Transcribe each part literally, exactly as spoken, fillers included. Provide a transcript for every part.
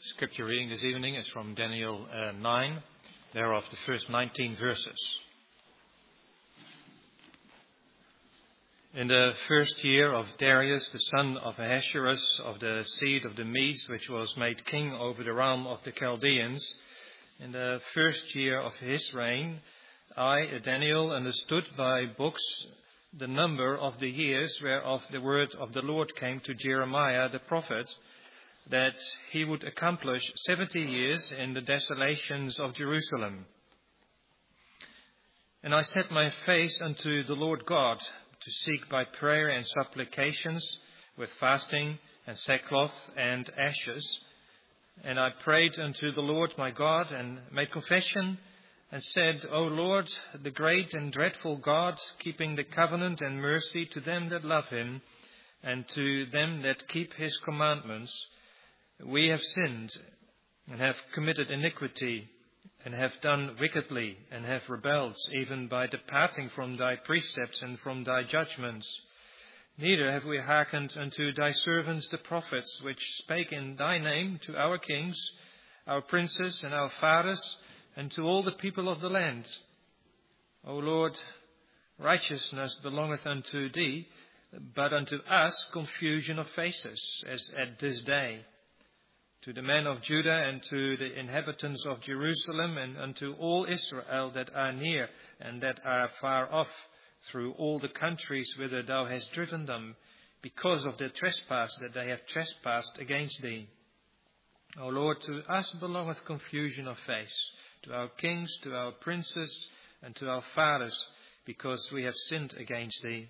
Scripture reading this evening is from Daniel uh, nine, thereof the first nineteen verses. In the first year of Darius, the son of Ahasuerus, of the seed of the Medes, which was made king over the realm of the Chaldeans, in the first year of his reign, I, Daniel, understood by books the number of the years whereof the word of the Lord came to Jeremiah the prophet, that he would accomplish seventy years in the desolations of Jerusalem. And I set my face unto the Lord God, to seek by prayer and supplications, with fasting and sackcloth and ashes. And I prayed unto the Lord my God, and made confession, and said, O Lord, the great and dreadful God, keeping the covenant and mercy to them that love him, and to them that keep his commandments, we have sinned, and have committed iniquity, and have done wickedly, and have rebelled, even by departing from thy precepts and from thy judgments. Neither have we hearkened unto thy servants the prophets, which spake in thy name to our kings, our princes, and our fathers, and to all the people of the land. O Lord, righteousness belongeth unto thee, but unto us confusion of faces, as at this day. To the men of Judah and to the inhabitants of Jerusalem and unto all Israel that are near and that are far off, through all the countries whither thou hast driven them, because of the trespass that they have trespassed against thee. O Lord, to us belongeth confusion of face, to our kings, to our princes, and to our fathers, because we have sinned against thee.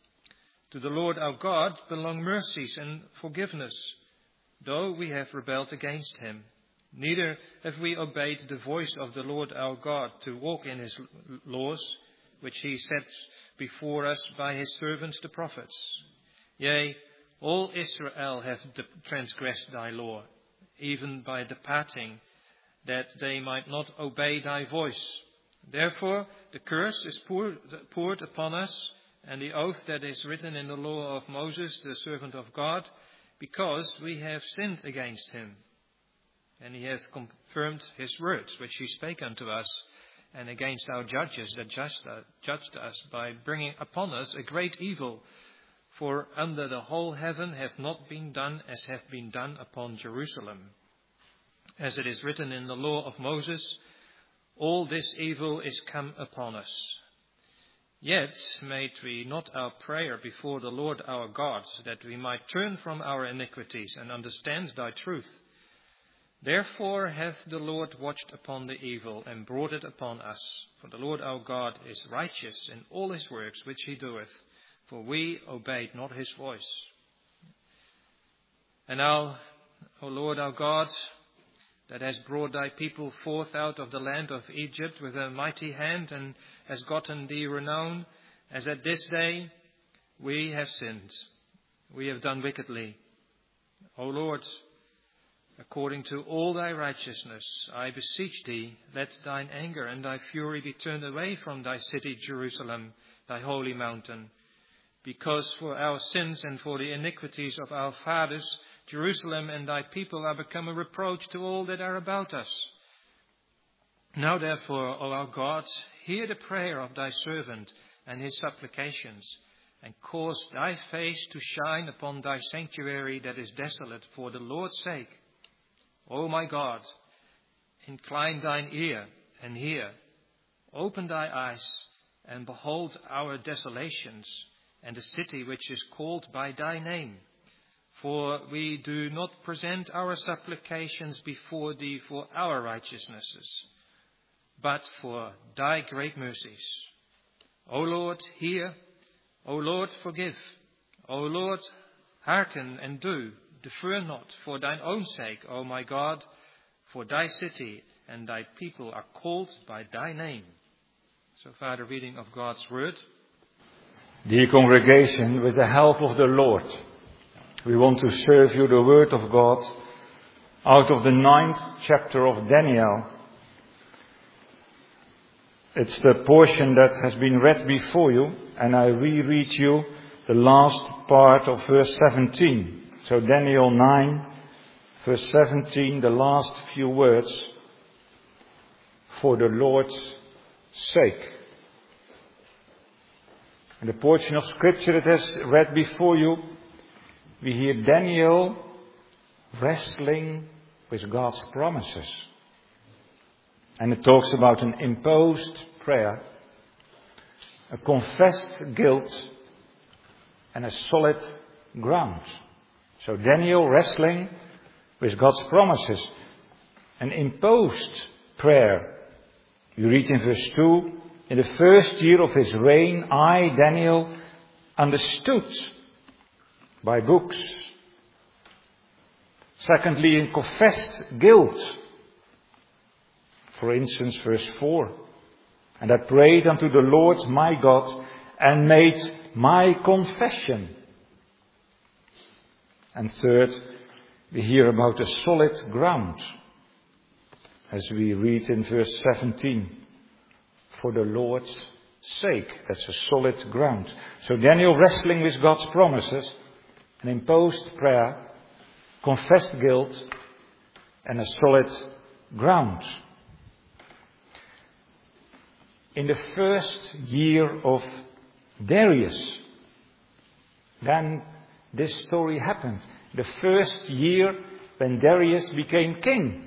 To the Lord our God belong mercies and forgiveness, though we have rebelled against him. Neither have we obeyed the voice of the Lord our God to walk in his laws, which he set before us by his servants the prophets. Yea, all Israel have transgressed thy law, even by departing, that they might not obey thy voice. Therefore the curse is poured, poured upon us, and the oath that is written in the law of Moses, the servant of God, because we have sinned against him. And he hath confirmed his words, which he spake unto us, and against our judges that judged us, by bringing upon us a great evil. For under the whole heaven hath not been done as hath been done upon Jerusalem. As it is written in the law of Moses, all this evil is come upon us. Yet made we not our prayer before the Lord our God, that we might turn from our iniquities and understand thy truth. Therefore hath the Lord watched upon the evil and brought it upon us. For the Lord our God is righteous in all his works which he doeth, for we obeyed not his voice. And now, O Lord our God, that has brought thy people forth out of the land of Egypt with a mighty hand, and has gotten thee renown, as at this day we have sinned, we have done wickedly. O Lord, according to all thy righteousness, I beseech thee, let thine anger and thy fury be turned away from thy city Jerusalem, thy holy mountain. Because for our sins and for the iniquities of our fathers, Jerusalem and thy people are become a reproach to all that are about us. Now therefore, O our God, hear the prayer of thy servant and his supplications, and cause thy face to shine upon thy sanctuary that is desolate for the Lord's sake. O my God, incline thine ear and hear. Open thy eyes and behold our desolations, and the city which is called by thy name. For we do not present our supplications before thee for our righteousnesses, but for thy great mercies. O Lord, hear. O Lord, forgive. O Lord, hearken and do. Defer not for thine own sake, O my God, for thy city and thy people are called by thy name. So far the reading of God's word. Dear congregation, with the help of the Lord, we want to serve you the word of God out of the ninth chapter of Daniel. It's the portion that has been read before you, and I reread you the last part of verse seventeen. So Daniel nine, verse seventeen, the last few words, for the Lord's sake. In the portion of scripture that is read before you, we hear Daniel wrestling with God's promises. And it talks about an imposed prayer, a confessed guilt, and a solid ground. So Daniel wrestling with God's promises, an imposed prayer. You read in verse two, in the first year of his reign, I, Daniel, understood by books. Secondly, in confessed guilt. For instance, verse four. And I prayed unto the Lord my God and made my confession. And third, we hear about a solid ground. As we read in verse seventeen. For the Lord's sake. That's a solid ground. So Daniel wrestling with God's promises, an imposed prayer, confessed guilt, and a solid ground. In the first year of Darius, then this story happened. The first year when Darius became king.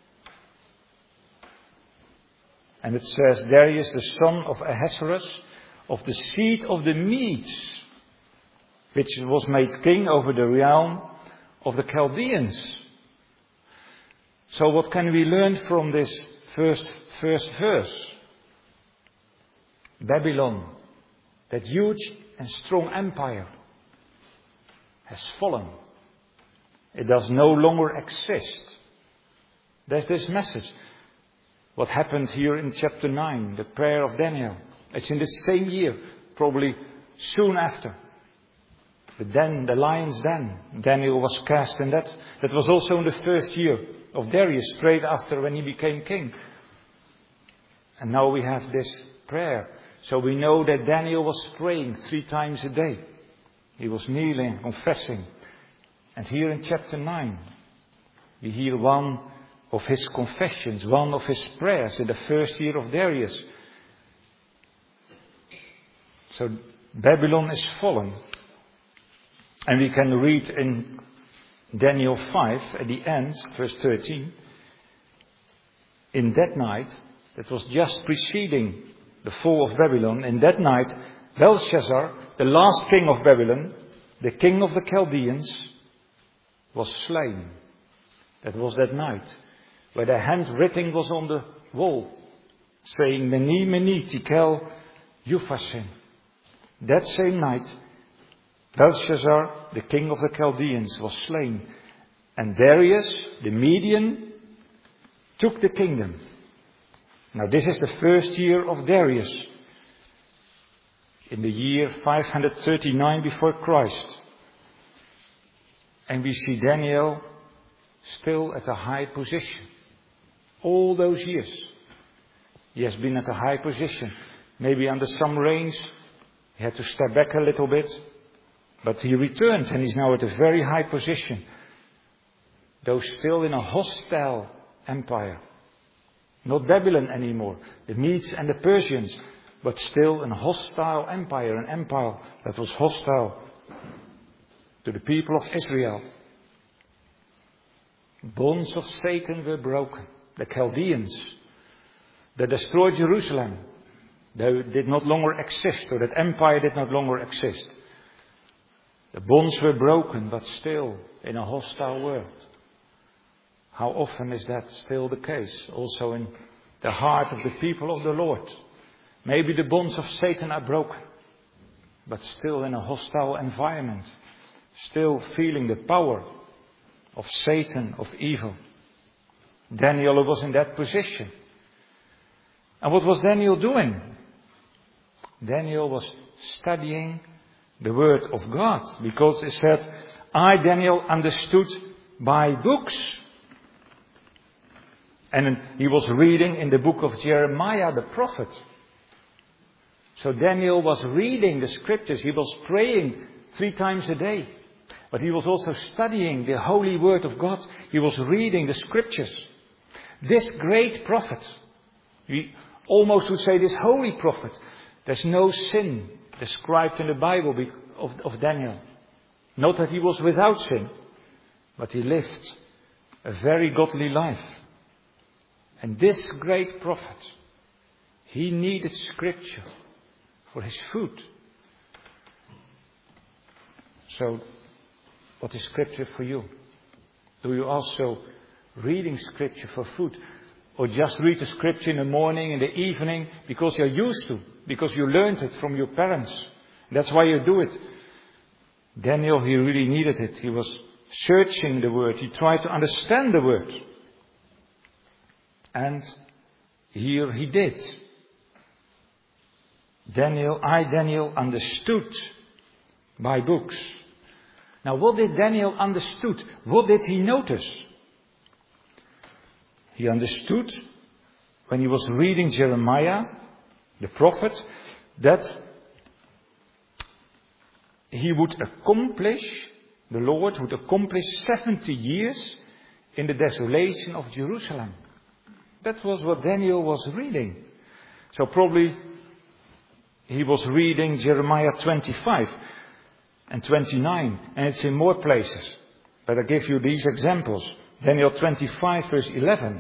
And it says, Darius, the son of Ahasuerus, of the seed of the Medes, which was made king over the realm of the Chaldeans. So what can we learn from this first, first verse? Babylon, that huge and strong empire, has fallen. It does no longer exist. There's this message. What happened here in chapter nine, the prayer of Daniel. It's in the same year, probably soon after. But then, the lion's den, Daniel was cast in that. That was also in the first year of Darius, straight after when he became king. And now we have this prayer. So we know that Daniel was praying three times a day. He was kneeling, confessing. And here in chapter nine, we hear one of his confessions, one of his prayers in the first year of Darius. So Babylon is fallen. And we can read in Daniel five at the end, verse thirteen. In that night, that was just preceding the fall of Babylon, in that night, Belshazzar, the last king of Babylon, the king of the Chaldeans, was slain. That was that night, where the handwriting was on the wall, saying, Mene, Mene, Tekel, Upharsin. That same night, Belshazzar, the king of the Chaldeans, was slain. And Darius, the Median, took the kingdom. Now this is the first year of Darius. In the year five hundred thirty-nine before Christ. And we see Daniel still at a high position. All those years. He has been at a high position. Maybe under some reigns, he had to step back a little bit. But he returned and he's now at a very high position. Though still in a hostile empire. Not Babylon anymore. The Medes and the Persians. But still a hostile empire. An empire that was hostile to the people of Israel. Bonds of Satan were broken. The Chaldeans. They destroyed Jerusalem. They did not longer exist. Or that empire did not longer exist. The bonds were broken, but still in a hostile world. How often is that still the case? Also in the heart of the people of the Lord. Maybe the bonds of Satan are broken, but still in a hostile environment. Still feeling the power of Satan, of evil. Daniel was in that position. And what was Daniel doing? Daniel was studying the word of God. Because it said, I, Daniel, understood by books. And he was reading in the book of Jeremiah the prophet. So Daniel was reading the scriptures. He was praying three times a day. But he was also studying the holy word of God. He was reading the scriptures. This great prophet, we almost would say this holy prophet, there's no sin described in the Bible of, of Daniel. Not that he was without sin, but he lived a very godly life. And this great prophet, he needed scripture for his food. So, what is scripture for you? Do you also reading scripture for food? Or just read the scripture in the morning, in the evening, because you're used to, because you learned it from your parents. That's why you do it. Daniel, he really needed it. He was searching the word. He tried to understand the word. And here he did. Daniel, I, Daniel, understood by books. Now, what did Daniel understood? What did he notice? He understood when he was reading Jeremiah, the prophet, that he would accomplish, the Lord would accomplish seventy years in the desolation of Jerusalem. That was what Daniel was reading. So probably he was reading Jeremiah twenty-five and twenty-nine, and it's in more places. But I give you these examples. Daniel twenty-five verse eleven.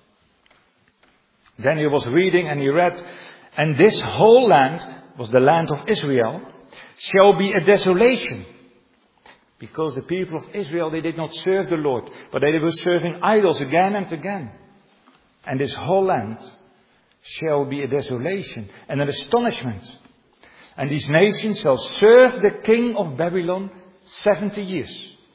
Daniel was reading and he read, and this whole land, was the land of Israel, shall be a desolation. Because the people of Israel, they did not serve the Lord, but they were serving idols again and again. And this whole land shall be a desolation and an astonishment. And these nations shall serve the king of Babylon seventy years.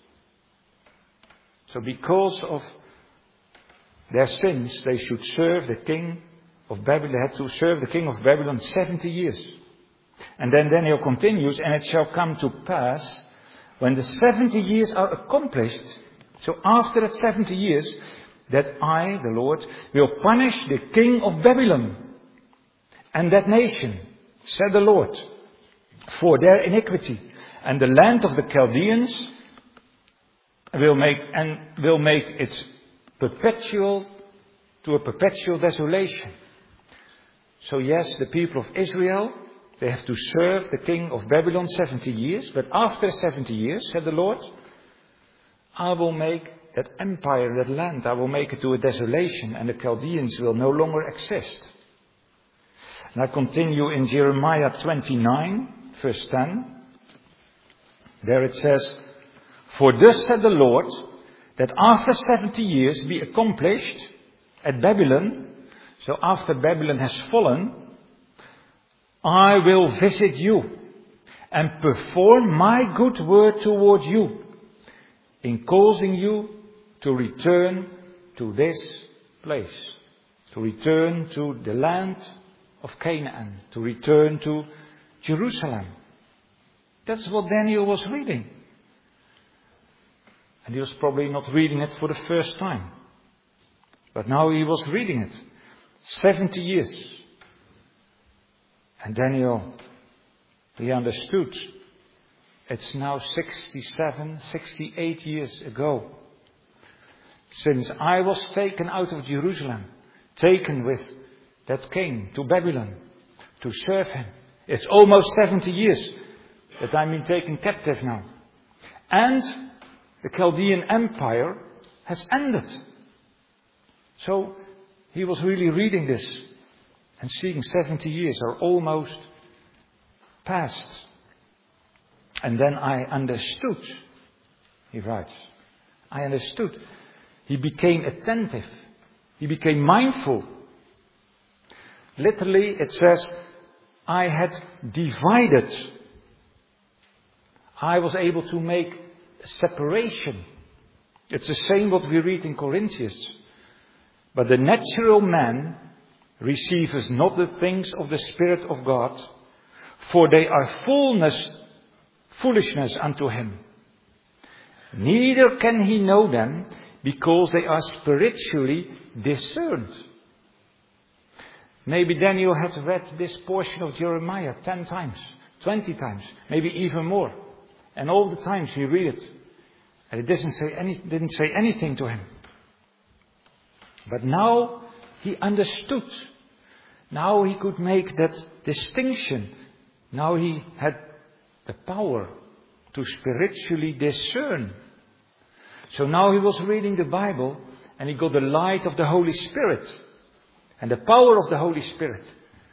So because of their sins, they should serve the king of Babylon. They had to serve the king of Babylon seventy years. And then Daniel continues, and it shall come to pass when the seventy years are accomplished. So after that seventy years, that I, the Lord, will punish the king of Babylon and that nation, said the Lord, for their iniquity. And the land of the Chaldeans will make and will make its perpetual to a perpetual desolation. So yes, the people of Israel, they have to serve the king of Babylon seventy years. But after seventy years, said the Lord, I will make that empire, that land, I will make it to a desolation, and the Chaldeans will no longer exist. And I continue in Jeremiah twenty-nine, verse ten. There it says, for thus said the Lord, that after seventy years be accomplished at Babylon, so after Babylon has fallen, I will visit you and perform my good word toward you in causing you to return to this place, to return to the land of Canaan, to return to Jerusalem. That's what Daniel was reading. And he was probably not reading it for the first time. But now he was reading it. seventy years. And Daniel, he understood. It's now sixty-seven, sixty-eight years ago. Since I was taken out of Jerusalem, taken with that king to Babylon to serve him. It's almost seventy years that I'm being taken captive now. And the Chaldean Empire has ended. So he was really reading this and seeing seventy years are almost past. And then I understood, he writes, I understood. He became attentive. He became mindful. Literally it says, I had divided. I was able to make a separation. It's the same what we read in Corinthians. But the natural man receiveth not the things of the Spirit of God, for they are fullness, foolishness unto him. Neither can he know them, because they are spiritually discerned. Maybe Daniel had read this portion of Jeremiah ten times, twenty times, maybe even more. And all the times he read it, And it didn't say any, didn't say anything to him. But now he understood. Now he could make that distinction. Now he had the power to spiritually discern. So now he was reading the Bible and he got the light of the Holy Spirit and the power of the Holy Spirit.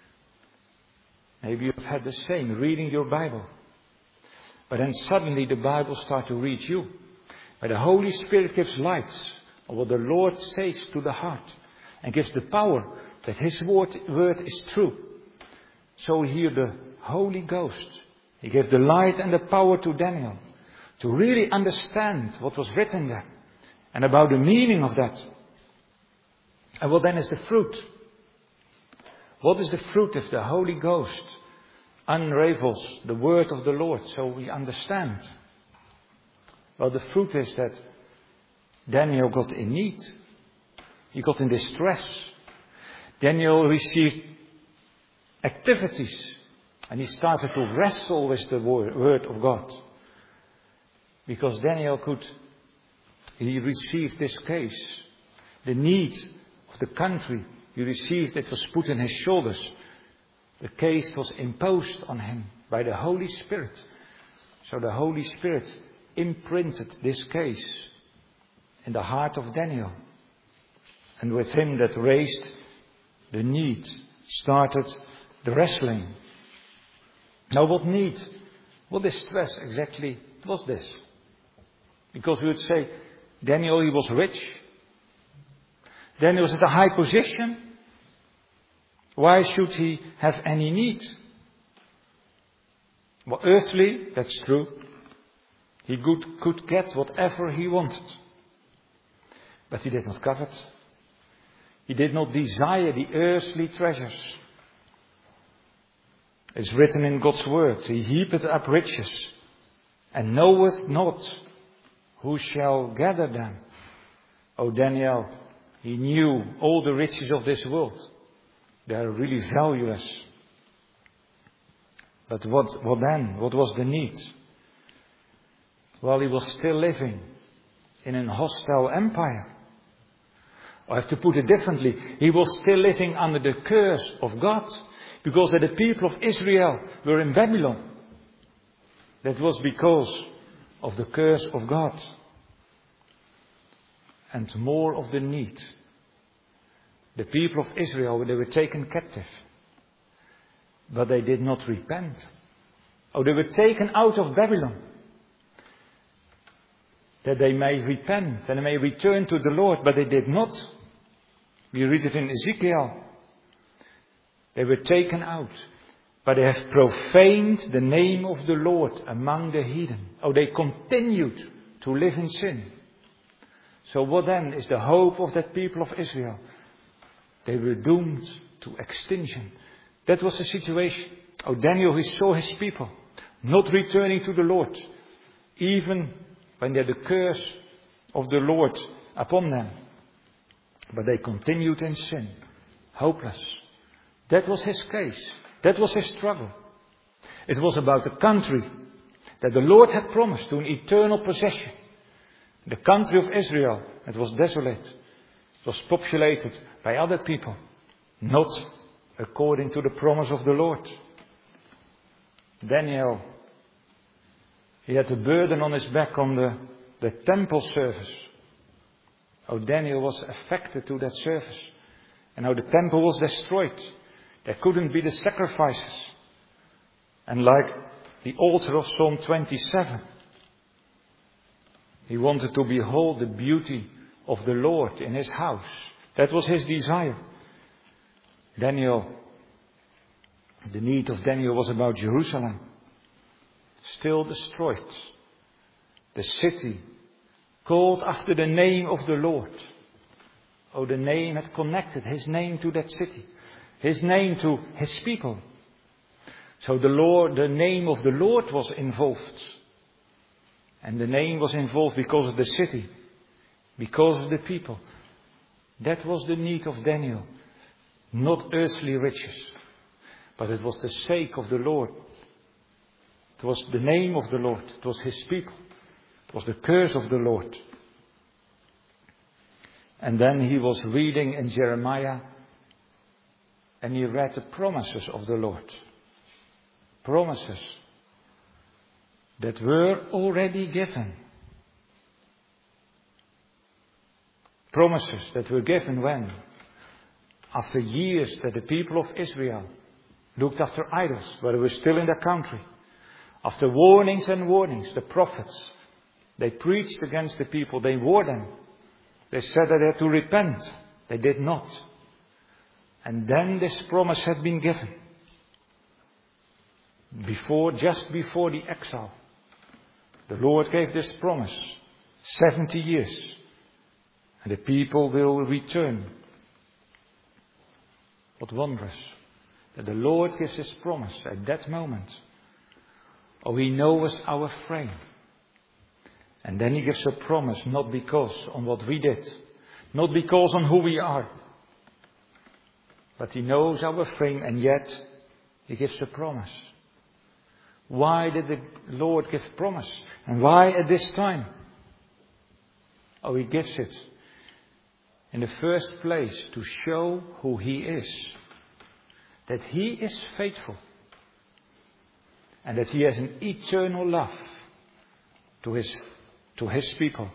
Maybe you've had the same, reading your Bible. But then suddenly the Bible starts to read you. But the Holy Spirit gives light on what the Lord says to the heart. And gives the power that His word, word is true. So here the Holy Ghost, He gave the light and the power to Daniel. To really understand what was written there. And about the meaning of that. And what then is the fruit? What is the fruit if the Holy Ghost unravels the word of the Lord so we understand? Well, the fruit is that Daniel got in need. He got in distress. Daniel received activities. And he started to wrestle with the word of God. Because Daniel could, he received this case. The need of the country he received, it was put on his shoulders. The case was imposed on him by the Holy Spirit. So the Holy Spirit imprinted this case in the heart of Daniel. And with him that raised the need, started the wrestling. Now what need, what distress exactly was this? Because we would say, Daniel, he was rich. Daniel was at a high position. Why should he have any need? Well, earthly, that's true. He could, could get whatever he wanted. But he did not covet. He did not desire the earthly treasures. It's written in God's word, He heapeth up riches, and knoweth not who shall gather them. Oh, Daniel, he knew all the riches of this world. They are really valueless. But what, what then? What was the need? Well, he was still living in an hostile empire. I have to put it differently. He was still living under the curse of God. Because the people of Israel were in Babylon. That was because of the curse of God. And more of the need. The people of Israel, they were taken captive. But they did not repent. Oh, they were taken out of Babylon. That they may repent and they may return to the Lord. But they did not. We read it in Ezekiel. They were taken out. But they have profaned the name of the Lord among the heathen. Oh, they continued to live in sin. So what then is the hope of that people of Israel? They were doomed to extinction. That was the situation. Oh, Daniel, he saw his people not returning to the Lord. Even when they had the curse of the Lord upon them. But they continued in sin. Hopeless. That was his case. That was his struggle. It was about a country that the Lord had promised to an eternal possession. The country of Israel, it was desolate. It was populated by other people. Not according to the promise of the Lord. Daniel, he had a burden on his back on the, the temple service. Oh, Daniel was affected to that service. And how the temple was destroyed. There couldn't be the sacrifices. And like the altar of Psalm twenty-seven, he wanted to behold the beauty of the Lord in his house. That was his desire. Daniel, the need of Daniel was about Jerusalem. Still destroyed. The city called after the name of the Lord. Oh, the name had connected his name to that city. His name to his people. So the Lord, the name of the Lord was involved. And the name was involved because of the city. Because of the people. That was the need of Daniel. Not earthly riches. But it was the sake of the Lord. It was the name of the Lord. It was his people. It was the curse of the Lord. And then he was reading in Jeremiah, and he read the promises of the Lord. Promises that were already given. Promises that were given when? After years that the people of Israel looked after idols, but they were still in their country. After warnings and warnings, the prophets, they preached against the people. They warned them. They said that they had to repent. They did not. And then this promise had been given. Before, just before the exile, the Lord gave this promise. seventy years. And the people will return. What wondrous that the Lord gives His promise at that moment. Oh, He knows our frame. And then He gives a promise not because on what we did, not because on who we are, but He knows our frame, and yet He gives a promise. Why did the Lord give promise? And why at this time? Oh, He gives it in the first place to show who He is. That He is faithful. And that He has an eternal love to His, to His people.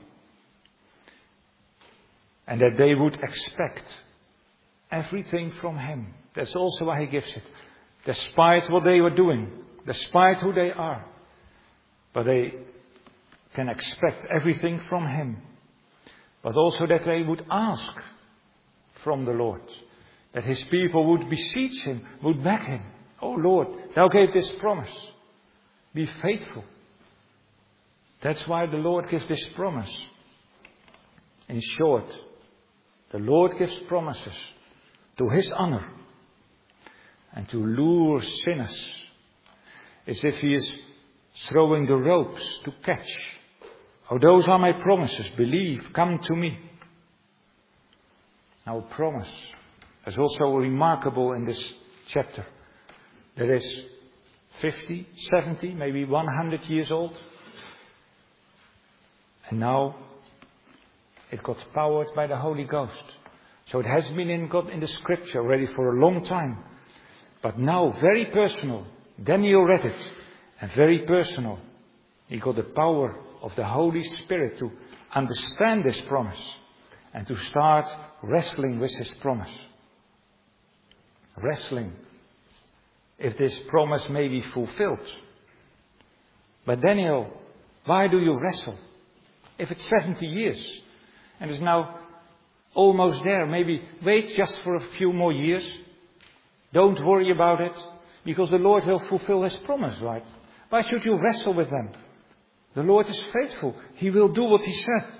And that they would expect everything from Him. That's also why He gives it. Despite what they were doing. Despite who they are. But they can expect everything from Him. But also that they would ask from the Lord. That His people would beseech Him, would beg Him. Oh Lord, Thou gave this promise. Be faithful. That's why the Lord gives this promise. In short, the Lord gives promises to His honor. And to lure sinners. As if He is throwing the ropes to catch. Oh, those are my promises. Believe, come to me. Now, a promise is also remarkable in this chapter. That is fifty, seventy, maybe one hundred years old. And now it got powered by the Holy Ghost. So it has been in God in the Scripture already for a long time. But now very personal. Daniel read it. And very personal. He got the power of the Holy Spirit to understand this promise. And to start wrestling with His promise. Wrestling. If this promise may be fulfilled. But Daniel, why do you wrestle? If it's seventy years. And it's now almost there. Maybe wait just for a few more years. Don't worry about it. Because the Lord will fulfill His promise, right? Why should you wrestle with them? The Lord is faithful. He will do what He said.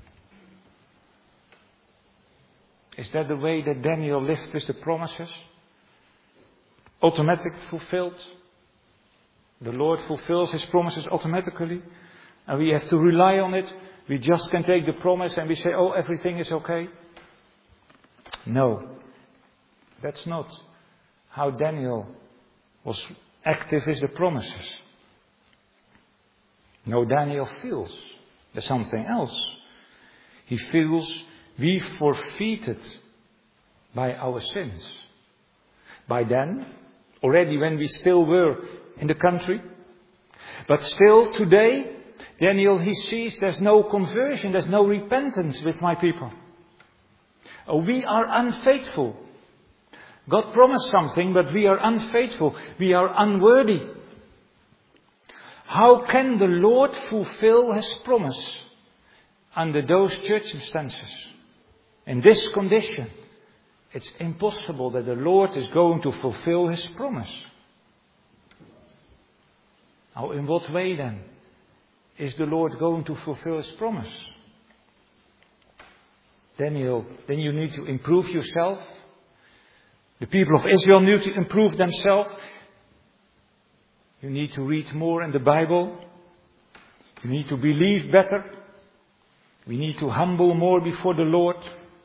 Is that the way that Daniel lived with the promises? Automatically fulfilled. The Lord fulfills His promises automatically. And we have to rely on it. We just can take the promise and we say, oh, everything is okay. No. That's not how Daniel was active with the promises. No, Daniel feels there's something else. He feels we forfeited by our sins. By then, already when we still were in the country. But still today, Daniel, he sees there's no conversion, there's no repentance with my people. Oh, we are unfaithful. God promised something, but we are unfaithful. We are unworthy. How can the Lord fulfill His promise under those circumstances? In this condition, it's impossible that the Lord is going to fulfill His promise. Now, in what way then is the Lord going to fulfill His promise? Daniel, then you need to improve yourself. The people of Israel need to improve themselves. You need to read more in the Bible. You need to believe better. We need to humble more before the Lord.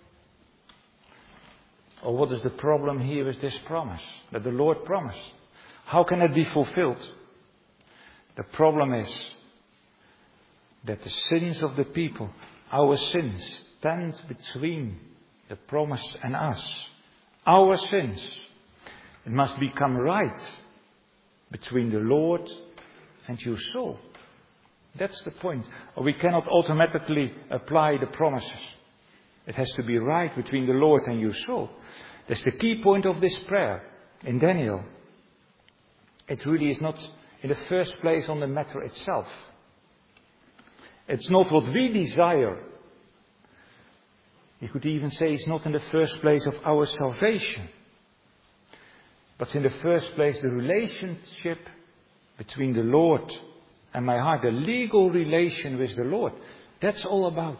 Or what is the problem here with this promise that the Lord promised? How can it be fulfilled? The problem is that the sins of the people, our sins, stand between the promise and us. Our sins. It must become right between the Lord and your soul. That's the point. Or we cannot automatically apply the promises. It has to be right between the Lord and your soul. That's the key point of this prayer in Daniel. It really is not in the first place on the matter itself. It's not what we desire. You could even say it's not in the first place of our salvation. But in the first place, the relationship between the Lord and my heart, the legal relation with the Lord. That's all about.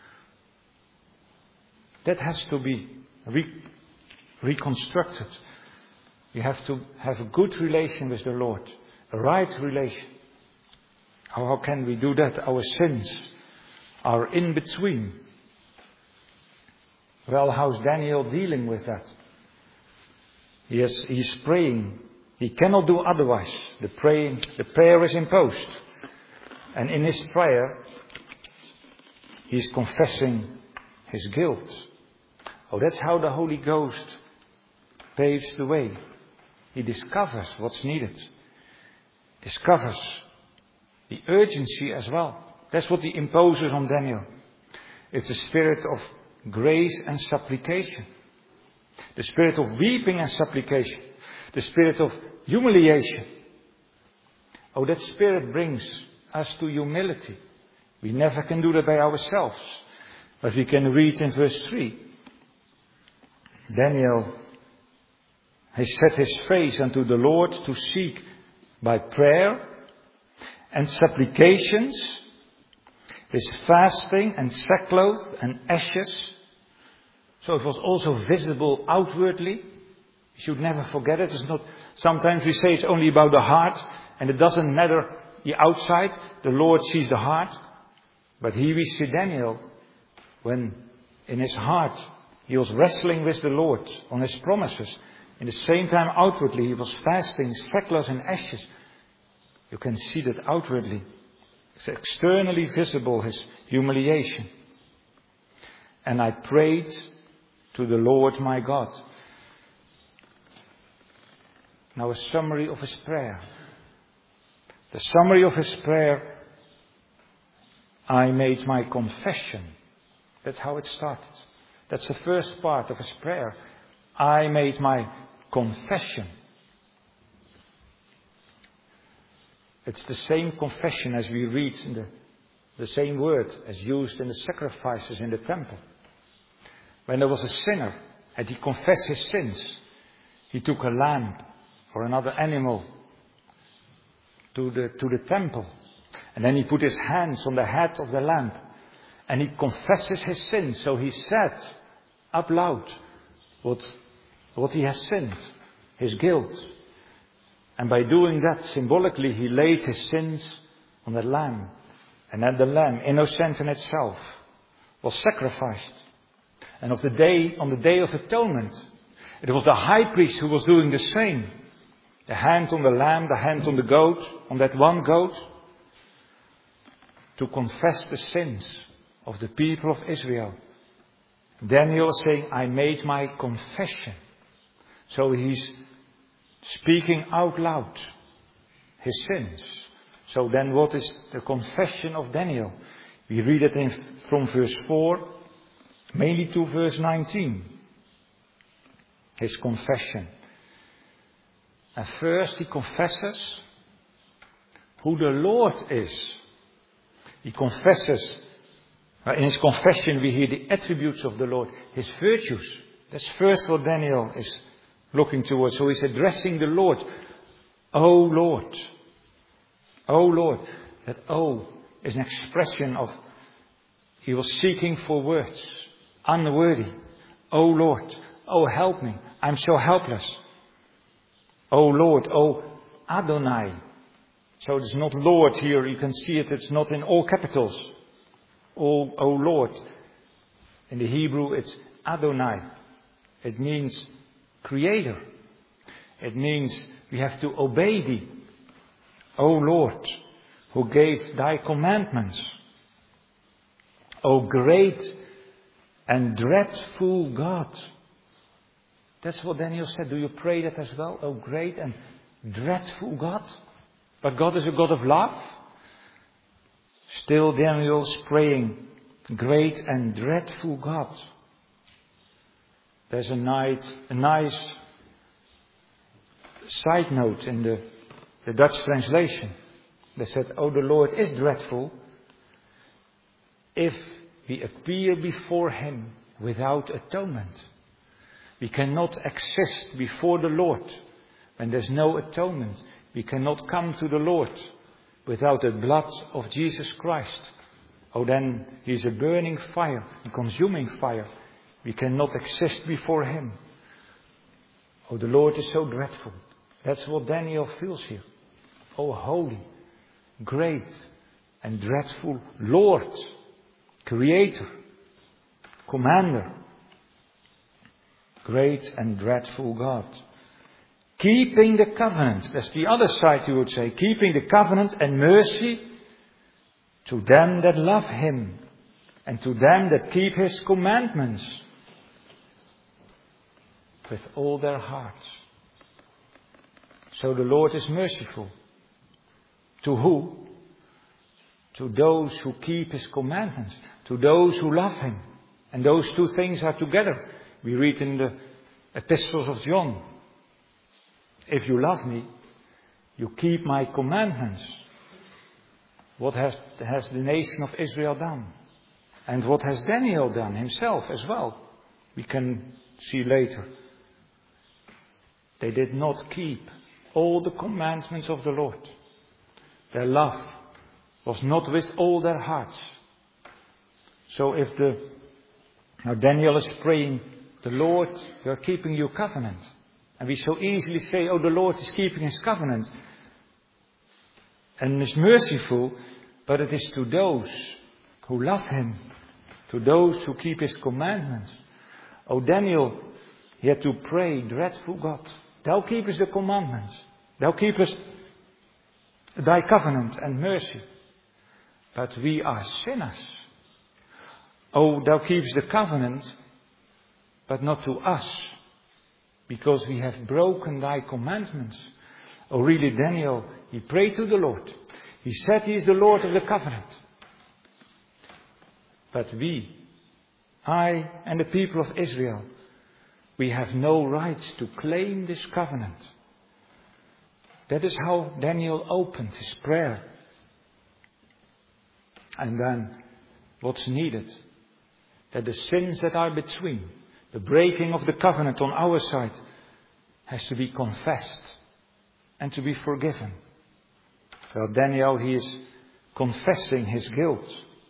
That has to be re- reconstructed. You have to have a good relation with the Lord. A right relation. How, how can we do that? Our sins are in between. Well, how's Daniel dealing with that? He is, he's praying. He cannot do otherwise. The praying, the prayer is imposed. And in his prayer, he's confessing his guilt. Oh, that's how the Holy Ghost paves the way. He discovers what's needed. Discovers the urgency as well. That's what he imposes on Daniel. It's a spirit of grace and supplication. The spirit of weeping and supplication. The spirit of humiliation. Oh, that spirit brings us to humility. We never can do that by ourselves. But we can read in verse three. Daniel has set his face unto the Lord to seek by prayer and supplications, with fasting and sackcloth and ashes. So it was also visible outwardly. You should never forget it. It's not. Sometimes we say it's only about the heart, and it doesn't matter the outside. The Lord sees the heart. But here we see Daniel, when in his heart he was wrestling with the Lord on his promises. In the same time, outwardly, he was fasting, sackcloth and ashes. You can see that outwardly. It's externally visible, his humiliation. And I prayed to the Lord my God. Now a summary of his prayer. The summary of his prayer, I made my confession. That's how it started. That's the first part of his prayer. I made my confession. It's the same confession as we read in the, the same word as used in the sacrifices in the temple. When there was a sinner and he confessed his sins, he took a lamb or another animal to the, to the temple. And then he put his hands on the head of the lamb and he confesses his sins. So he said up loud what, what he has sinned, his guilt. And by doing that, symbolically, he laid his sins on the lamb. And then the lamb, innocent in itself, was sacrificed. And of the day, on the day of atonement, it was the high priest who was doing the same. The hand on the lamb, the hand on the goat, on that one goat, to confess the sins of the people of Israel. Daniel is saying, I made my confession. So he's speaking out loud his sins. So then what is the confession of Daniel? We read it in, from verse four, mainly to verse nineteen. His confession. And first he confesses who the Lord is. He confesses, in his confession we hear the attributes of the Lord, his virtues. That's first what Daniel is looking towards. So he's addressing the Lord. Oh Lord. Oh Lord. That oh is an expression of, he was seeking for words. Unworthy. Oh Lord. Oh help me. I'm so helpless. Oh Lord. Oh Adonai. So it's not Lord here. You can see it. It's not in all capitals. Oh, oh Lord. In the Hebrew it's Adonai. It means Creator. It means we have to obey thee. O Lord, who gave thy commandments O great and dreadful God. That's what Daniel said. Do you pray that as well? O great and dreadful God. But God is a God of love. Still Daniel's praying, great and dreadful God. There's a nice, a nice side note in the, the Dutch translation. They said, oh, the Lord is dreadful if we appear before Him without atonement. We cannot exist before the Lord when there's no atonement. We cannot come to the Lord without the blood of Jesus Christ. Oh, then He is a burning fire, a consuming fire. We cannot exist before Him. Oh, the Lord is so dreadful. That's what Daniel feels here. Oh, holy, great and dreadful Lord, Creator, Commander, great and dreadful God. Keeping the covenant. That's the other side, you would say. Keeping the covenant and mercy to them that love Him and to them that keep His commandments with all their hearts. So the Lord is merciful. To who? To those who keep His commandments. To those who love Him. And those two things are together. We read in the epistles of John. If you love me, you keep my commandments. What has, has the nation of Israel done? And what has Daniel done himself as well? We can see later. They did not keep all the commandments of the Lord. Their love was not with all their hearts. So if the, now Daniel is praying, the Lord, you are keeping your covenant. And we so easily say, oh, the Lord is keeping His covenant and is merciful, but it is to those who love Him, to those who keep His commandments. Oh, Daniel, he had to pray, dreadful God, Thou keepest the commandments, Thou keepest Thy covenant and mercy, but we are sinners. Oh, Thou keepest the covenant, but not to us. Because we have broken Thy commandments. Oh, really, Daniel, he prayed to the Lord. He said He is the Lord of the covenant. But we, I and the people of Israel, we have no right to claim this covenant. That is how Daniel opened his prayer. And then, what's needed? That the sins that are between, the breaking of the covenant on our side, has to be confessed and to be forgiven. Well, Daniel, he is confessing his guilt.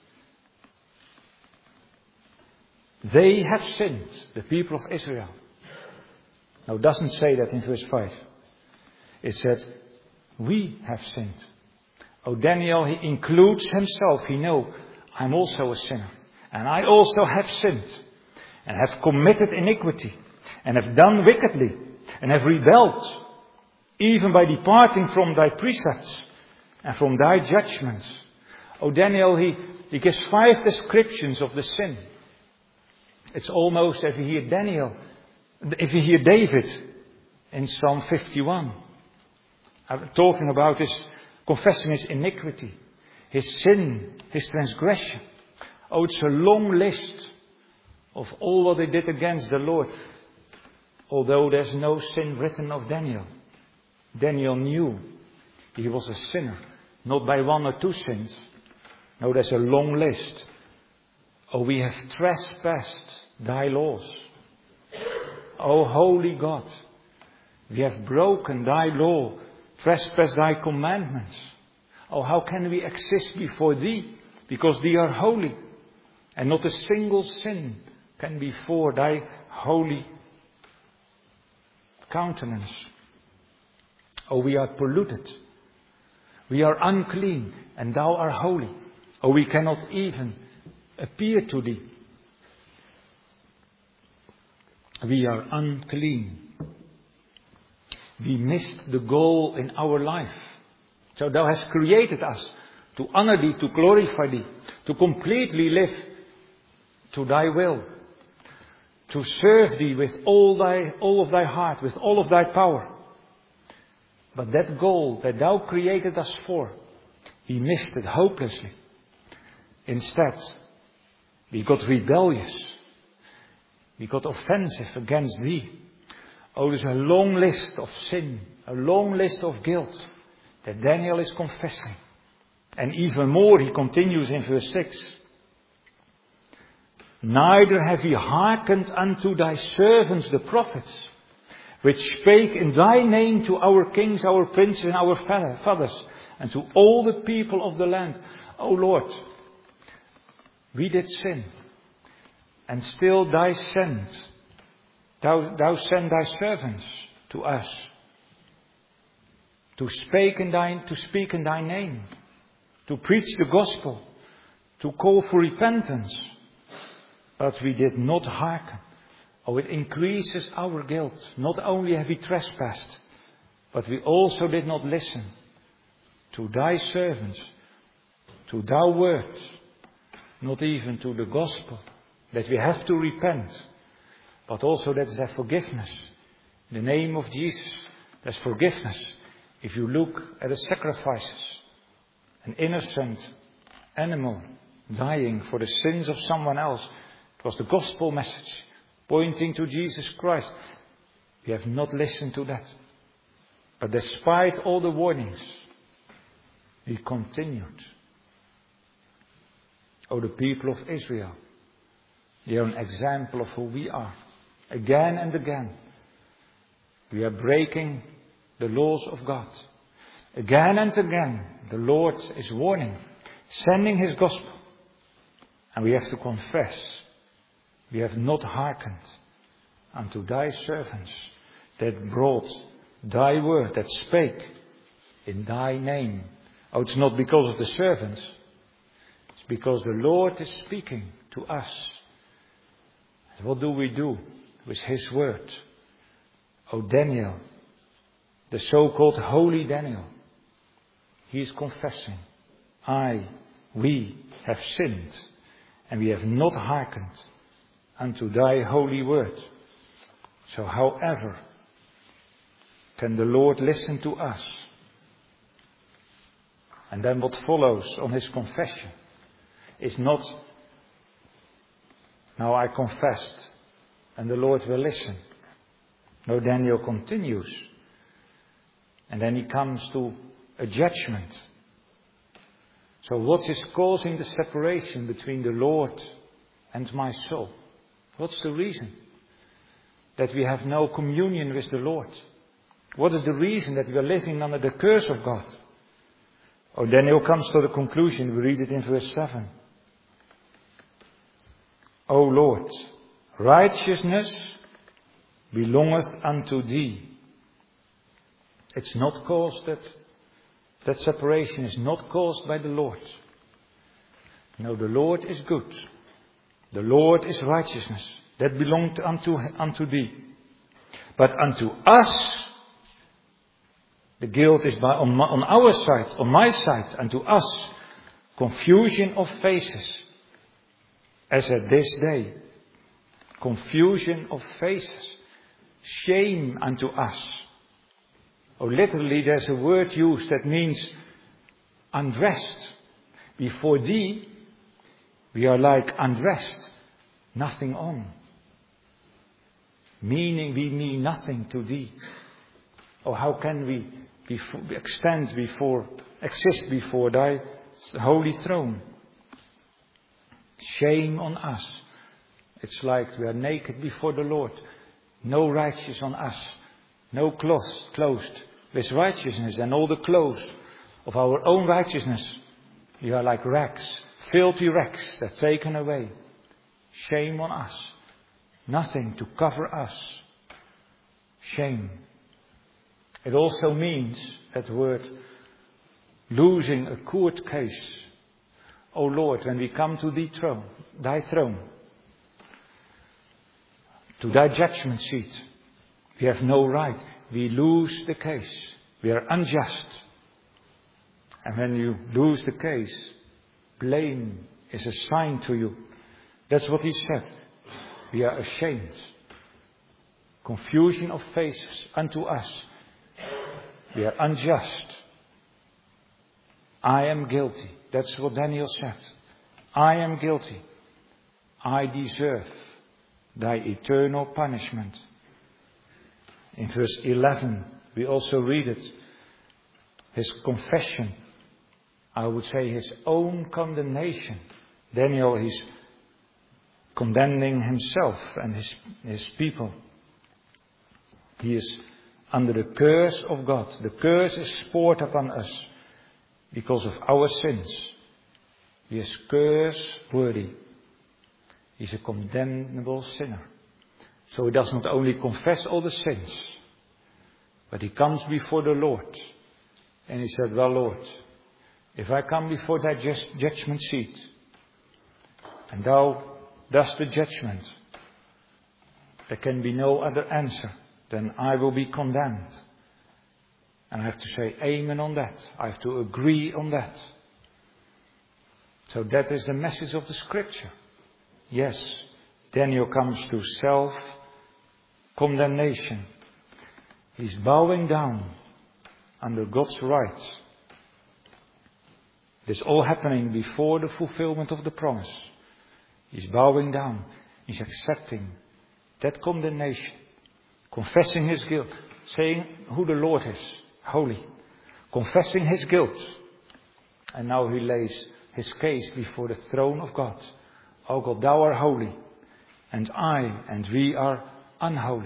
They have sinned, the people of Israel. Now, it doesn't say that in verse five. It said, we have sinned. Oh, Daniel, he includes himself. He knows, I'm also a sinner. And I also have sinned. And have committed iniquity, and have done wickedly, and have rebelled, even by departing from Thy precepts, and from Thy judgments. Oh, Daniel, he, he gives five descriptions of the sin. It's almost if you hear Daniel, if you hear David in Psalm fifty-one, talking about his, confessing his iniquity, his sin, his transgression. Oh, it's a long list of all what they did against the Lord. Although there's no sin written of Daniel. Daniel knew he was a sinner. Not by one or two sins. No, there's a long list. Oh, we have trespassed Thy laws. Oh, holy God. We have broken Thy law. Trespassed Thy commandments. Oh, how can we exist before Thee? Because Thee are holy. And not a single sin can be for Thy holy countenance. Oh, we are polluted. We are unclean, and Thou art holy. Oh, we cannot even appear to Thee. We are unclean. We missed the goal in our life. So Thou hast created us to honor Thee, to glorify Thee, to completely live to thy will, to serve thee with all thy, all of thy heart, with all of thy power. But that goal that thou created us for, we missed it hopelessly. Instead, we got rebellious. We got offensive against thee. Oh, there's a long list of sin, a long list of guilt that Daniel is confessing. And even more, he continues in verse six. Neither have we hearkened unto thy servants the prophets, which spake in thy name to our kings, our princes, and our fathers, and to all the people of the land. O Lord, we did sin, and still thou sent, thou, thou sent thy servants to us, to speak in thy, to speak in thy name, to preach the gospel, to call for repentance. But we did not hearken. Oh, it increases our guilt. Not only have we trespassed, but we also did not listen to thy servants, to thy words, not even to the gospel, that we have to repent, but also that there's forgiveness. In the name of Jesus, there's forgiveness. If you look at the sacrifices, an innocent animal dying for the sins of someone else, it was the gospel message pointing to Jesus Christ. We have not listened to that. But despite all the warnings, we continued. Oh, the people of Israel, they are an example of who we are. Again and again, we are breaking the laws of God. Again and again, the Lord is warning, sending His gospel. And we have to confess, we have not hearkened unto thy servants that brought thy word, that spake in thy name. Oh, it's not because of the servants. It's because the Lord is speaking to us. And what do we do with His word? Oh, Daniel, the so-called holy Daniel, he is confessing, I, we have sinned, and we have not hearkened unto thy holy word. So however can the Lord listen to us? And then what follows on his confession is not, now I confessed and the Lord will listen. No, Daniel continues. And then he comes to a judgment. So what is causing the separation between the Lord and my soul? What's the reason that we have no communion with the Lord? What is the reason that we are living under the curse of God? Oh, Daniel comes to the conclusion. We read it in verse seven. O Lord, righteousness belongeth unto thee. It's not caused that, that separation is not caused by the Lord. No, the Lord is good. The Lord is righteousness. That belonged unto, unto thee. But unto us, the guilt is by, on, my, on our side, on my side, unto us, confusion of faces. As at this day, confusion of faces. Shame unto us. Oh, literally there's a word used that means undressed. Before thee, we are like undressed, nothing on. Meaning we mean nothing to thee. Or how can we before, extend before, exist before thy holy throne? Shame on us. It's like we are naked before the Lord. No righteous on us. No cloth clothed with righteousness, and all the clothes of our own righteousness. We are like rags, filthy rags that are taken away. Shame on us. Nothing to cover us. Shame. It also means, that word, losing a court case. O Lord, when we come to thy throne, thy throne, to thy judgment seat, we have no right. We lose the case. We are unjust. And when you lose the case, blame is assigned to you. That's what he said. We are ashamed. Confusion of faces unto us. We are unjust. I am guilty. That's what Daniel said. I am guilty. I deserve thy eternal punishment. In verse eleven, we also read it. His confession. I would say his own condemnation. Daniel is condemning himself and his, his people. He is under the curse of God. The curse is poured upon us because of our sins. He is curse-worthy. He is a condemnable sinner. So he does not only confess all the sins, but he comes before the Lord. And he said, well, Lord, if I come before thy just judgment seat, and thou dost the judgment, there can be no other answer than I will be condemned. And I have to say amen on that. I have to agree on that. So that is the message of the scripture. Yes, Daniel comes to self-condemnation. He's bowing down under God's rights. This all happening before the fulfillment of the promise. He's bowing down. He's accepting that condemnation. Confessing his guilt. Saying who the Lord is. Holy. Confessing his guilt. And now he lays his case before the throne of God. O God, thou art holy. And I and we are unholy.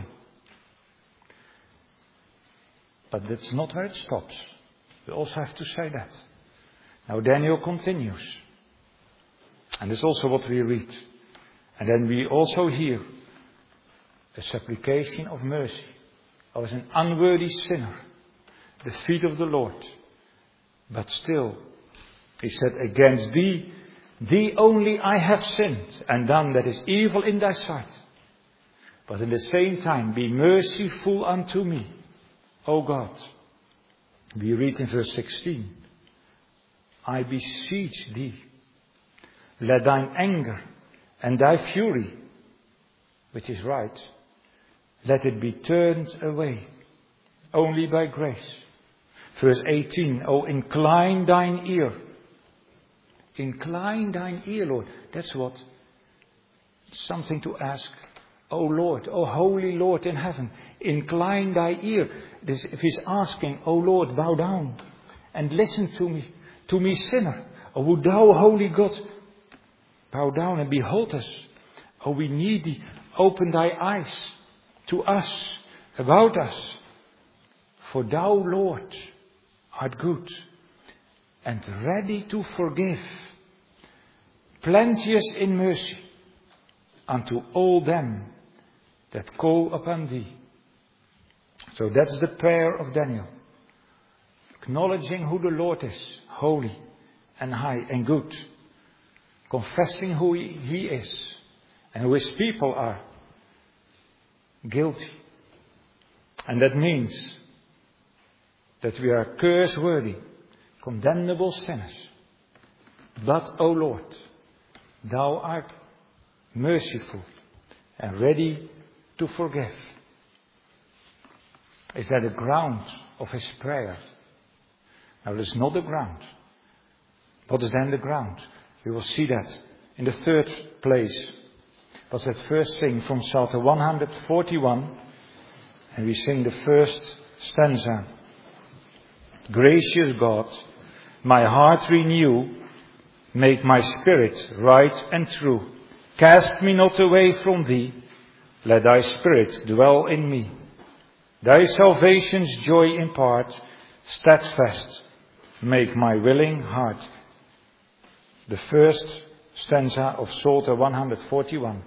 But that's not where it stops. We also have to say that. Now Daniel continues. And that's also what we read. And then we also hear a supplication of mercy. I was an unworthy sinner, the feet of the Lord. But still, he said, against thee, thee only I have sinned, and done that is evil in thy sight. But in the same time, be merciful unto me, O God. We read in verse sixteen, I beseech thee, let thine anger and thy fury, which is right, let it be turned away, only by grace. Verse eighteen, O incline thine ear. Incline thine ear, Lord. That's what? Something to ask. O Lord, O holy Lord in heaven, incline thy ear. This, if he's asking, O Lord, bow down and listen to me, to me sinner. O would thou, holy God, bow down and behold us. O we need thee, open thy eyes to us, about us. For thou, Lord, art good and ready to forgive, plenteous in mercy unto all them that call upon thee. So that's the prayer of Daniel. Acknowledging who the Lord is, holy and high and good. Confessing who he, he is and who his people are. Guilty. And that means that we are curse-worthy, condemnable sinners. But, O Lord, thou art merciful and ready to forgive. Is that the ground of his prayer? Now, it is not the ground. What is then the ground? We will see that in the third place. Was that first thing from Psalm one forty-one. And we sing the first stanza. Gracious God, my heart renew, make my spirit right and true. Cast me not away from thee, let thy spirit dwell in me. Thy salvation's joy impart, steadfast, make my willing heart. The first stanza of Psalm one forty-one.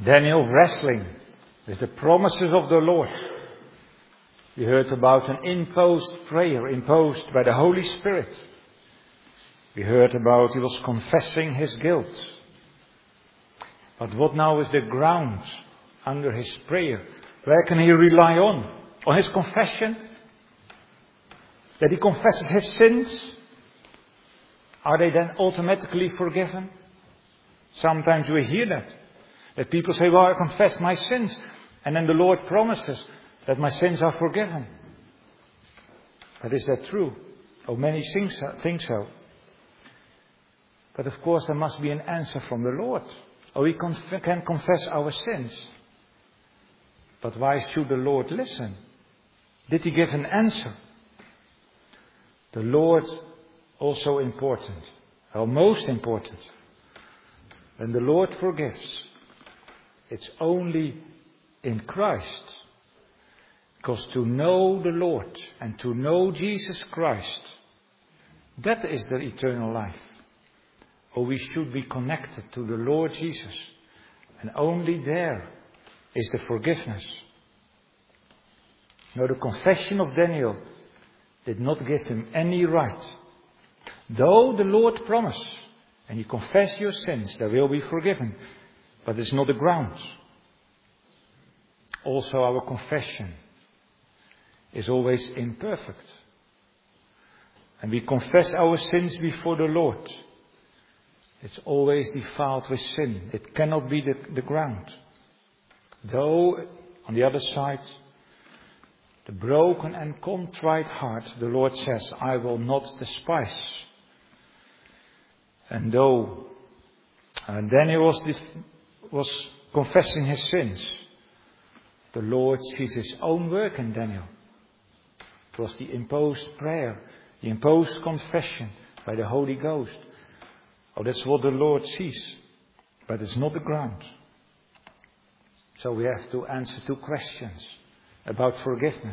Daniel wrestling with the promises of the Lord. We heard about an imposed prayer, imposed by the Holy Spirit. We heard about he was confessing his guilt. But what now is the ground under his prayer? Where can he rely on? On his confession? That he confesses his sins? Are they then automatically forgiven? Sometimes we hear that. That people say, well, I confess my sins. And then the Lord promises that my sins are forgiven. But is that true? Oh, many think so. But of course there must be an answer from the Lord. Oh, we conf- can confess our sins. But why should the Lord listen? Did he give an answer? The Lord also important. Well, most important. When the Lord forgives, it's only in Christ. Because to know the Lord and to know Jesus Christ, that is the eternal life. Or we should be connected to the Lord Jesus. And only there is the forgiveness. Now the confession of Daniel did not give him any right. Though the Lord promised, and you confess your sins, they will be forgiven. But it's not the ground. Also our confession is always imperfect. And we confess our sins before the Lord. It's always defiled with sin. It cannot be the, the ground. Though, on the other side, the broken and contrite heart, the Lord says, I will not despise. And though uh, Daniel was, def- was confessing his sins, the Lord sees his own work in Daniel. It was the imposed prayer, the imposed confession by the Holy Ghost. Oh, that's what the Lord sees. But it's not the ground. So we have to answer two questions about forgiveness.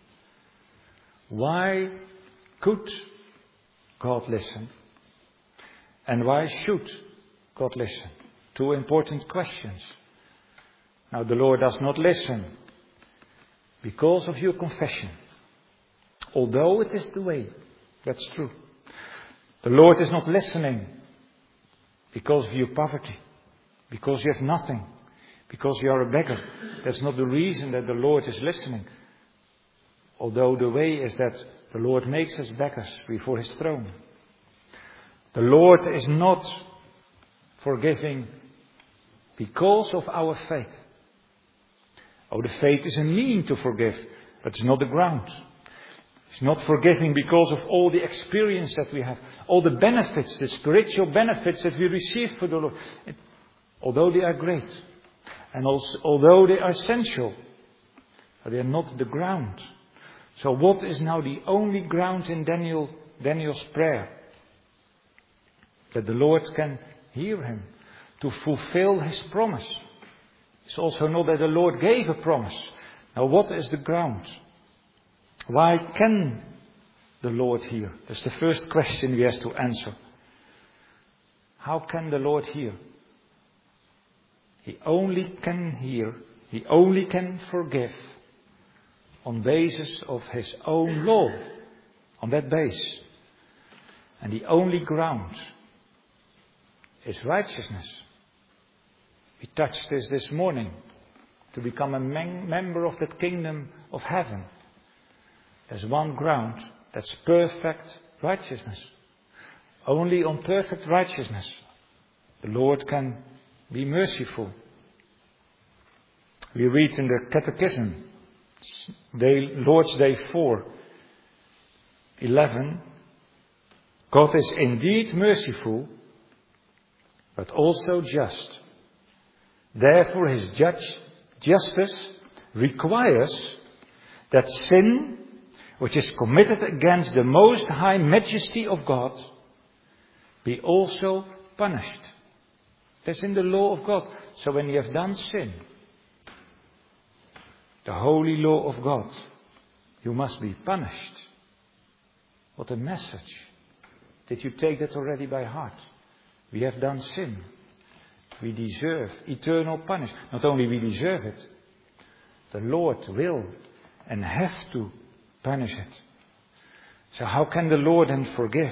Why could God listen? And why should God listen? Two important questions. Now the Lord does not listen because of your confession. Although it is the way. That's true. The Lord is not listening because of your poverty. Because you have nothing. Because you are a beggar. That's not the reason that the Lord is listening. Although the way is that the Lord makes us beggars before his throne. The Lord is not forgiving because of our faith. Oh, the faith is a mean to forgive, but it's not the ground. It's not forgiving because of all the experience that we have, all the benefits, the spiritual benefits that we receive for the Lord. It, although they are great, and also, although they are essential, they are not the ground. So what is now the only ground in Daniel, Daniel's prayer? That the Lord can hear him to fulfill his promise. It's also not that the Lord gave a promise. Now what is the ground? Why can the Lord hear? That's the first question we have to answer. How can the Lord hear? He only can hear, he only can forgive on basis of his own law. On that base. And the only ground is righteousness. We touched this this morning. To become a mem- member of that kingdom of heaven. There's one ground. That's perfect righteousness. Only on perfect righteousness the Lord can be merciful. We read in the Catechism, Day, Lord's Day four, eleven. God is indeed merciful, but also just. Therefore his judge, justice requires that sin, which is committed against the most high majesty of God, be also punished. That's in the law of God. So when you have done sin, the holy law of God, you must be punished. What a message. Did you take that already by heart? We have done sin. We deserve eternal punishment. Not only we deserve it, the Lord will and have to punish it. So how can the Lord then forgive?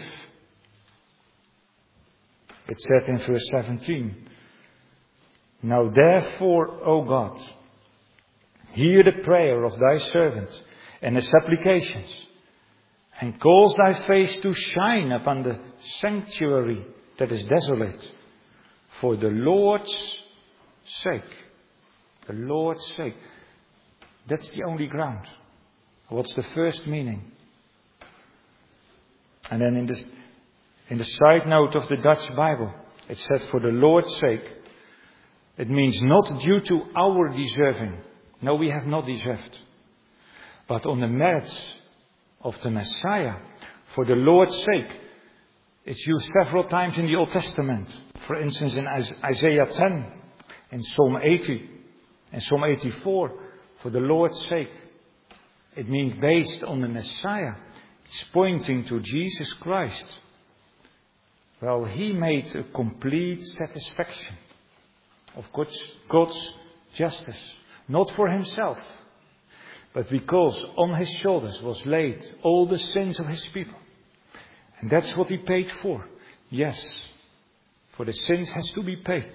It said in verse seventeen, Now therefore, O God, hear the prayer of thy servant and his supplications, and cause thy face to shine upon the sanctuary that is desolate, for the Lord's sake. The Lord's sake. That's the only ground. What's the first meaning? And then in, this, in the side note of the Dutch Bible, it said, for the Lord's sake. It means not due to our deserving. No, we have not deserved. But on the merits of the Messiah, for the Lord's sake. It's used several times in the Old Testament. For instance, in Isaiah ten, in Psalm eighty, and Psalm eighty-four, for the Lord's sake. It means based on the Messiah. It's pointing to Jesus Christ. Well, He made a complete satisfaction of God's, God's justice. Not for Himself, but because on His shoulders was laid all the sins of His people. And that's what He paid for. Yes, for the sins has to be paid.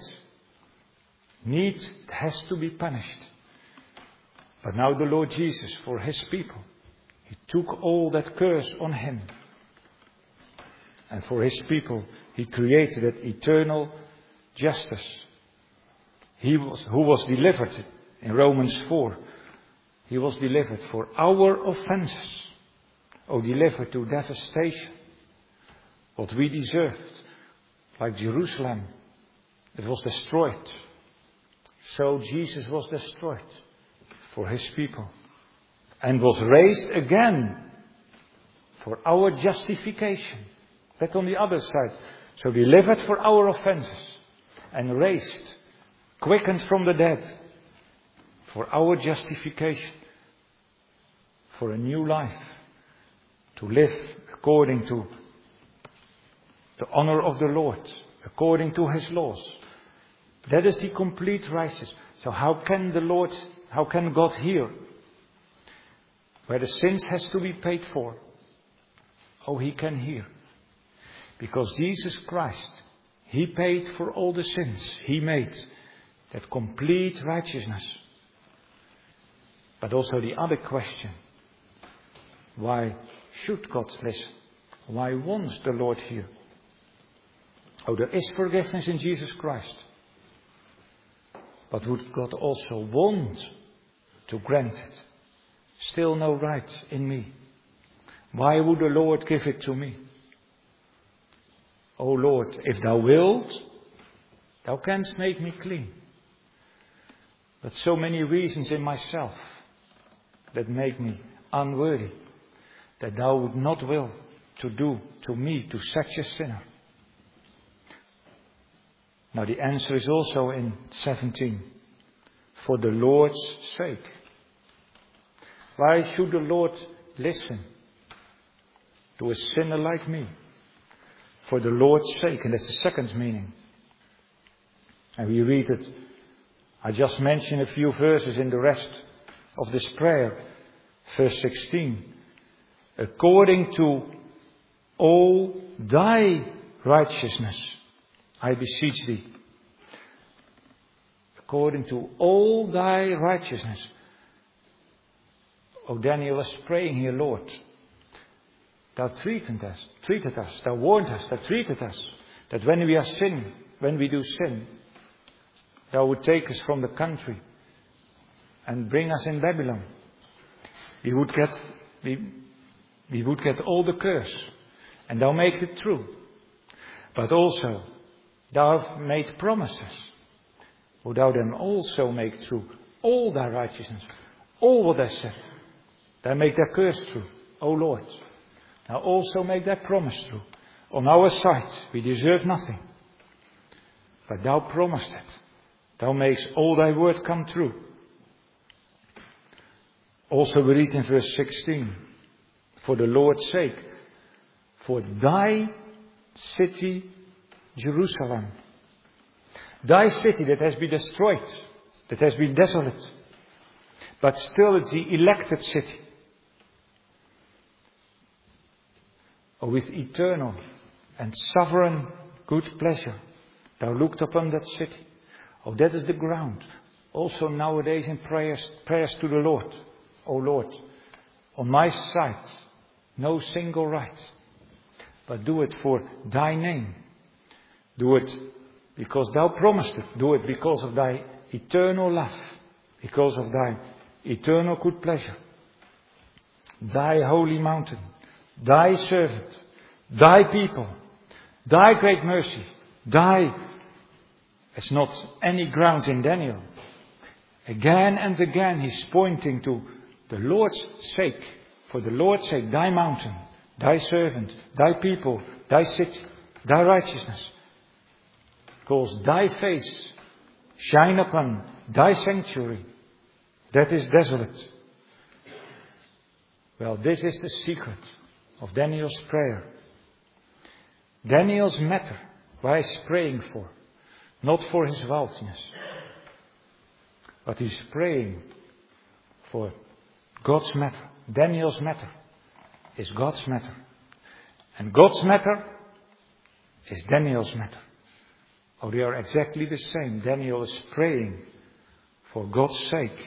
Need has to be punished. But now the Lord Jesus, for His people, He took all that curse on Him. And for His people, He created that eternal justice. He was, who was delivered in Romans four. He was delivered for our offenses. Oh, delivered to devastation. What we deserved. Like Jerusalem. It was destroyed. So Jesus was destroyed. For His people. And was raised again. For our justification. That on the other side. So delivered for our offenses. And raised. Quickened from the dead. For our justification. For a new life. To live according to the honor of the Lord. According to His laws. That is the complete righteousness. So how can the Lord, how can God hear? Where the sins has to be paid for. Oh, He can hear. Because Jesus Christ, He paid for all the sins. He made that complete righteousness. But also the other question. Why should God listen? Why wants the Lord hear? Oh, there is forgiveness in Jesus Christ. But would God also want to grant it? Still no right in me. Why would the Lord give it to me? O Lord, if Thou wilt, Thou canst make me clean. But so many reasons in myself that make me unworthy, that Thou would not will to do to me, to such a sinner. Now the answer is also in seventeen. For the Lord's sake. Why should the Lord listen to a sinner like me? For the Lord's sake. And that's the second meaning. And we read it. I just mentioned a few verses in the rest of this prayer. Verse sixteen. According to all thy righteousness, I beseech thee. According to all thy righteousness. Oh, Daniel is praying here, Lord. Thou treated us, treated us, Thou warned us, Thou treated us. That when we are sin, when we do sin, Thou would take us from the country and bring us in Babylon. We would get, we, we would get all the curse. And Thou make it true. But also, Thou have made promises. Would Thou then also make true all Thy righteousness, all what Thou said. Thou make Thy curse true, O Lord. Now also make Thy promise true. On our side, we deserve nothing. But Thou promised it. Thou makes all Thy word come true. Also we read in verse sixteen. For the Lord's sake. For Thy city Jerusalem. Thy city that has been destroyed, that has been desolate. But still it's the elected city. Oh, with eternal and sovereign good pleasure, thou looked upon that city. Oh, that is the ground. Also nowadays in prayers, prayers to the Lord. Oh Lord, on my side, no single right. But do it for thy name. Do it because thou promised it. Do it because of thy eternal love. Because of thy eternal good pleasure. Thy holy mountain. Thy servant. Thy people. Thy great mercy. Thy. It's not any ground in Daniel. Again and again he's pointing to the Lord's sake. For the Lord's sake, thy mountain, thy servant, thy people, thy city, thy righteousness. Cause thy face shine upon thy sanctuary that is desolate. Well, this is the secret of Daniel's prayer. Daniel's matter, why he's praying for, not for his wealthiness, but he's praying for God's matter. Daniel's matter is God's matter. And God's matter is Daniel's matter. Oh, they are exactly the same. Daniel is praying for God's sake.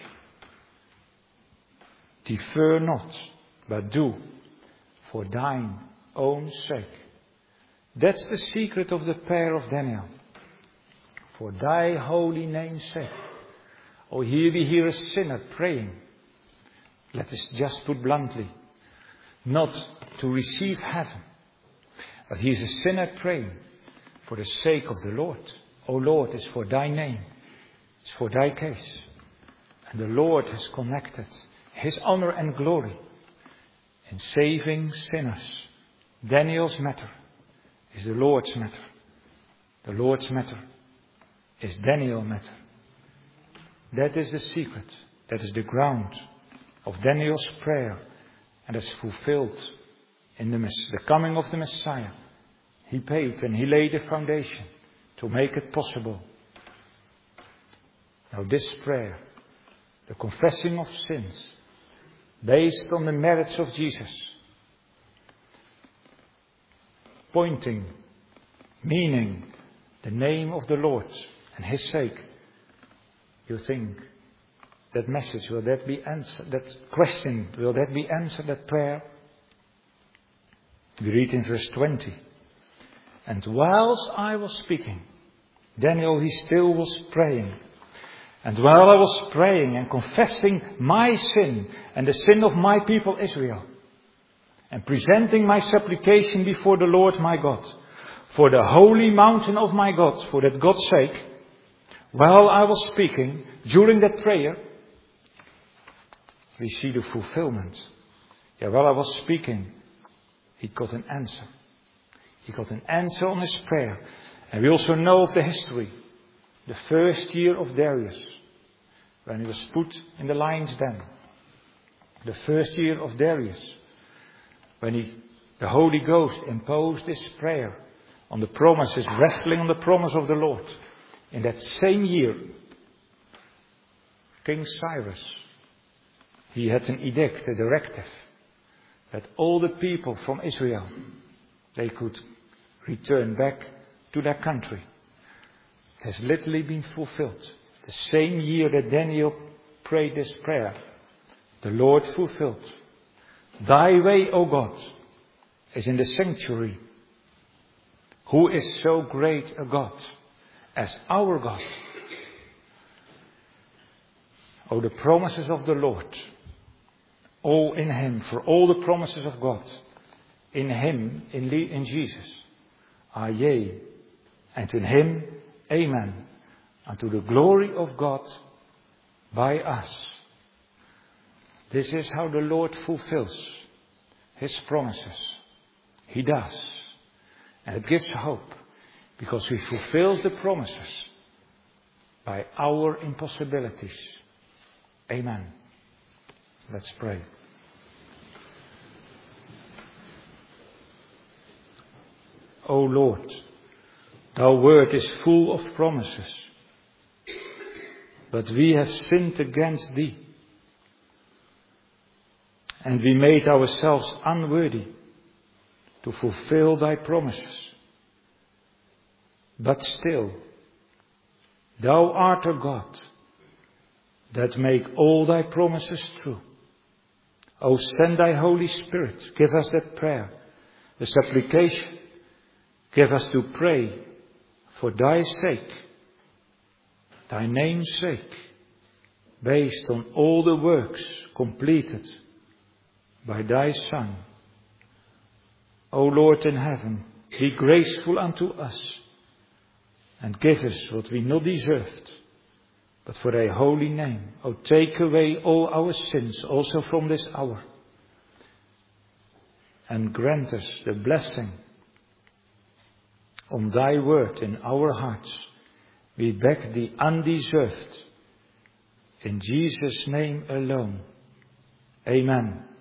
Defer not, but do for thine own sake. That's the secret of the prayer of Daniel. For thy holy name's sake. Oh, here we hear a sinner praying. Let us just put bluntly, not to receive heaven, but he is a sinner praying for the sake of the Lord. O Lord, it's for thy name, it's for thy case. And the Lord has connected his honor and glory in saving sinners. Daniel's matter is the Lord's matter. The Lord's matter is Daniel's matter. That is the secret, that is the ground of Daniel's prayer, and is fulfilled in the, the coming of the Messiah. He paid and he laid a foundation to make it possible. Now this prayer, the confessing of sins, based on the merits of Jesus, pointing, meaning the name of the Lord and his sake. You think, that message, will that be answered? That question, will that be answered, that prayer? We read in verse twenty. And whilst I was speaking, Daniel, he still was praying. And while I was praying and confessing my sin and the sin of my people Israel, and presenting my supplication before the Lord my God, for the holy mountain of my God, for that God's sake, while I was speaking, during that prayer, we see the fulfillment. Yeah, while I was speaking, he got an answer. He got an answer on his prayer. And we also know of the history. The first year of Darius, when he was put in the lion's den. The first year of Darius, when he, the Holy Ghost imposed his prayer on the promises, wrestling on the promise of the Lord. In that same year, King Cyrus, he had an edict, a directive, that all the people from Israel, they could return back to their country. It has literally been fulfilled. The same year that Daniel prayed this prayer, the Lord fulfilled. Thy way, O God, is in the sanctuary. Who is so great a God as our God? Oh, the promises of the Lord, all in Him, for all the promises of God, in Him, in, Le- in Jesus, are yea, and in Him, amen, unto the glory of God by us. This is how the Lord fulfills His promises. He does. And it gives hope, because He fulfills the promises by our impossibilities. Amen. Let's pray. O Lord, Thy word is full of promises. But we have sinned against thee. And we made ourselves unworthy to fulfill thy promises. But still, thou art a God that make all thy promises true. O send thy Holy Spirit, give us that prayer, the supplication, give us to pray for thy sake, thy name's sake, based on all the works completed by thy Son. O Lord in heaven, be graceful unto us and give us what we not deserved, but for thy holy name. O take away all our sins also from this hour and grant us the blessing on thy word in our hearts. We beg thee undeserved. In Jesus' name alone. Amen.